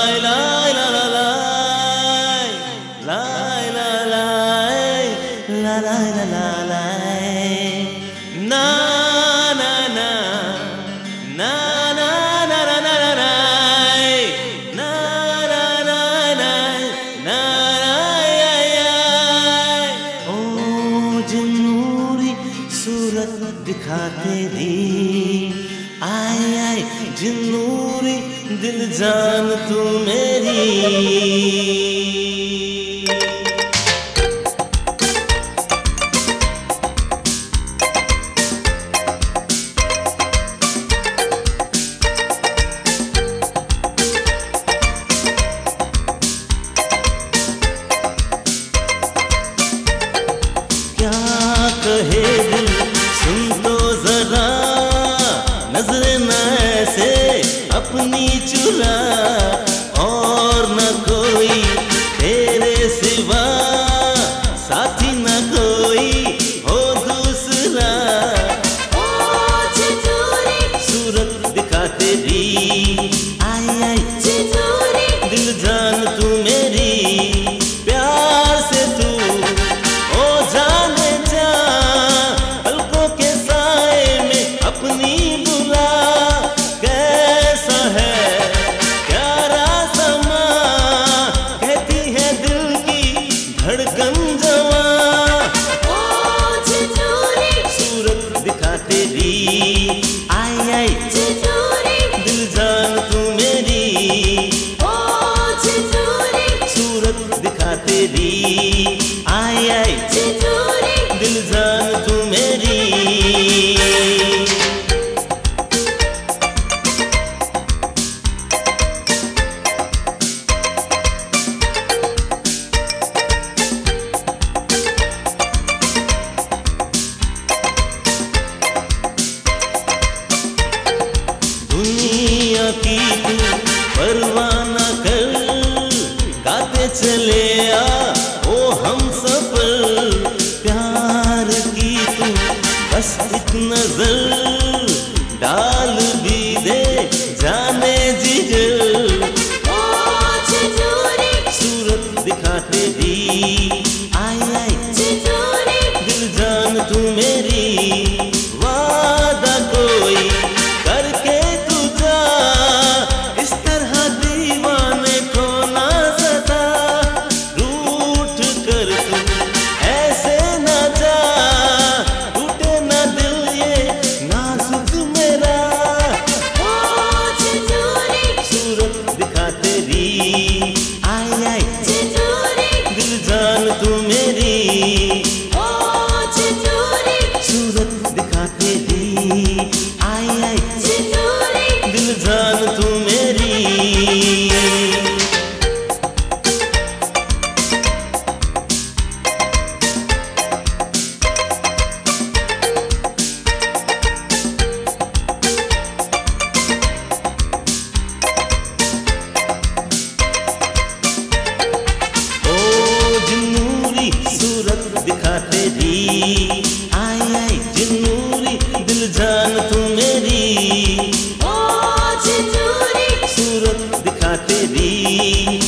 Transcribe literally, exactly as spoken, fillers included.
लाई ला ला लाई लाई ला लाई ला लाई ला ला लाई ना ना ना ना ना ना ना ना ना लाई ना ना ना ना ना ओ जनूरी सूरत दिखा तेरी आए आए जनूरी दिल जान तू मेरी। क्या कहे दिल सुन तो जरा नजरे न ऐसे अपनी चुरा और न कोई तेरे सिवा साथी न कोई हो दूसरा। ओ चितूरी सूरत दिखा तेरी आई आई चितूरी दिल जान तू मेरी प्यार से तू ओ जाने जा पलकों के साए में अपनी बुला। कैसा है प्यारा समा कहती है दिल की धड़कन जवा। ओ चितूरी सूरत दिखा तेरी आई आई चितूरी दिल जान तू मेरी। ओ चितूरी सूरत दिखा तेरी आई आई चितूरी दिल जान तू मेरी। दुनिया की तू परवाह न कर गाते चले आ ओ हम सफर। प्यार की तू बस एक नजर डाल भी दे जाने जिगर। ओ चितूरी सूरत दिखा तेरी आई आई चितूरी दिल जान तू मेरी। वादा कोई करके तू जा इस तरह दीवाने को ना सता। रूठ कर तू ऐसे ना जा टूटे ना दिल ये नाजुक मेरा। ओ चितूरी सूरत दिखा तेरी आई आई चितूरी दिल जान तू मेरी। ओ चितूरी सूरत दिखा तेरी आई आई चितूरी दिल जान तू मेरी। ओ जनूरी सूरत दिखा तेरी आई आई जनूरी दिल जान तू मेरी। ओ चितूरी सूरत दिखा तेरी